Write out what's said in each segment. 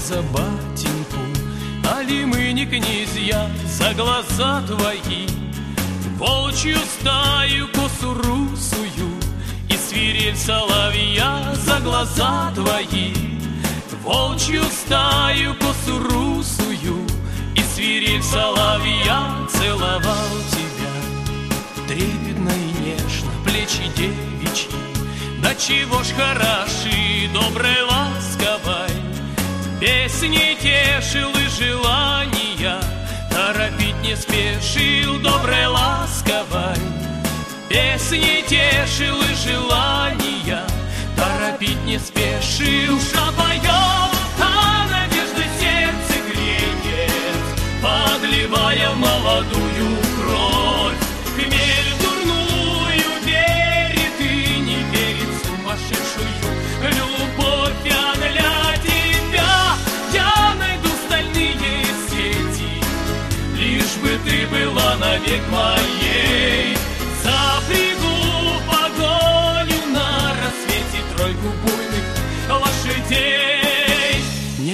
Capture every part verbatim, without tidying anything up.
за батеньку, али мы не князья за глаза твои? Волчью стаю косу русую и свирель соловья за глаза твои. Волчью стаю косу русую и свирель соловья целовал тебя. Трепетно и нежно плечи девичьи, да чего ж хороши, доброй ласковой, песни тешил и желания, торопить не спешил, доброй ласковой, песни тешил и желания, торопить не спешил. Душа поет, а надежда сердце греет, подливая молодую кровь. Хмель дурную верит и не верит сумасшедшую любовь. А для тебя я найду стальные сети, лишь бы ты была навек моей. Запрягу в погоню на рассвете тройку буйных лошадей.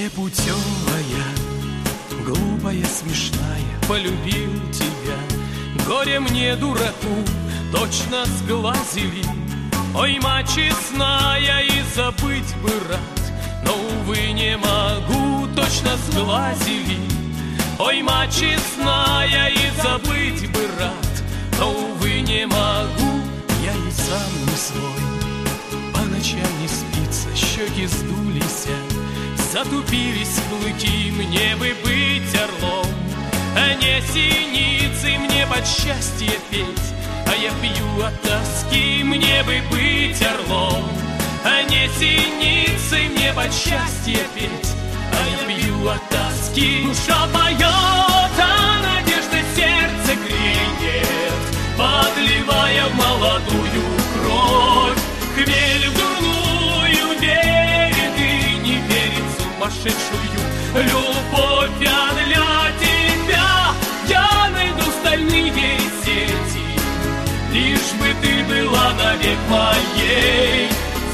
Непутевая, глупая, смешная, полюбил тебя. Горе мне, дураку, точно сглазили. Ой, мать честная, и забыть бы рад, но, увы, не могу, точно сглазили. Ой, мать честная, и забыть бы рад, но, увы, не могу. Я и сам не свой, по ночам не спится, щеки сдулись, затупились клыки, мне бы быть орлом, а не синицы мне под счастье петь, а я пью от тоски, мне бы быть орлом, а не синицы мне под счастье петь, а я пью от тоски. Душа поет, а надежда сердце греет, подливая в молодую кровь. Хмель в дурную верит и не верит сумасшедшую любовь. А для тебя я найду стальные сети, лишь бы ты была навек моей.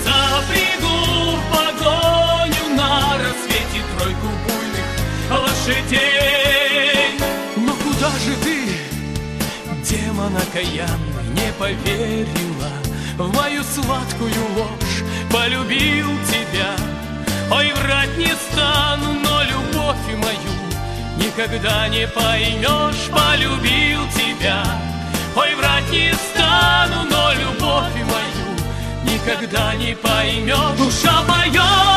Запрягу в погоню на рассвете тройку буйных лошадей. Но куда же ты, демон окаянный, не поверила в мою сладкую ложь? Полюбил тебя, ой, врать не стану, но любовь мою никогда не поймешь. Полюбил тебя, ой, врать не стану, но любовь мою никогда не поймешь. Душа поет,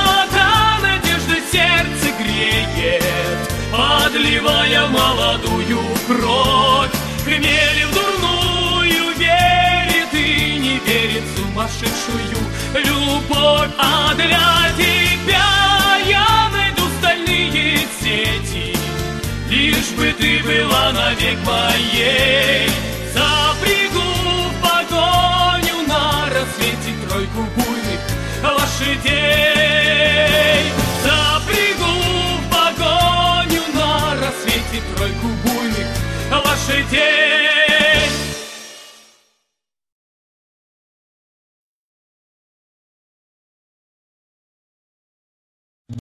а надежда сердце греет, подливая молодую кровь. Хмель в дурную верит и не верит сумасшедшую любовь. А для тебя я найду стальные сети, лишь бы ты была навек моей.